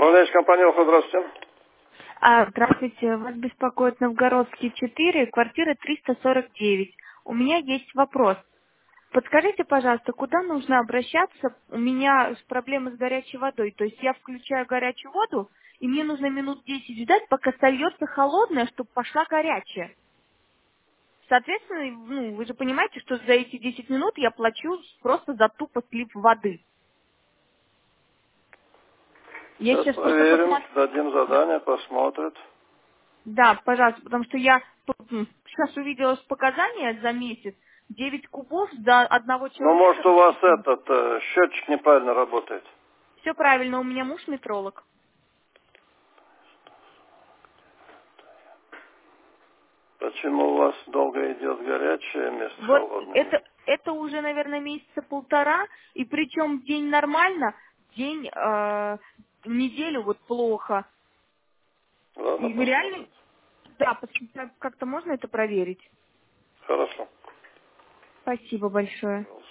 Управляющая компания «Охо», здравствуйте. Здравствуйте, вас беспокоит Новгородский 4, квартира 349. У меня есть вопрос. Подскажите, пожалуйста, куда нужно обращаться? У меня проблемы с горячей водой. То есть я включаю горячую воду, и мне нужно минут 10 ждать, пока сольется холодная, чтобы пошла горячая. Соответственно, вы же понимаете, что за эти 10 минут я плачу просто за тупо слив воды. Я Сейчас сейчас просто проверим, посмотрю. дадим задание, посмотрят. Да, пожалуйста, потому что я сейчас увидела показания за месяц 9 кубов за одного Ну, человека может, у на вас 10 минут. этот счетчик неправильно работает. Все правильно, у меня муж метролог. Почему у вас долго идет горячее вместо Вот холодное? это уже, наверное, месяца полтора, и причем день нормально, день неделю вот плохо. Ладно, И вы реально, посмотрят. да, как-то можно это проверить? Хорошо. Спасибо большое.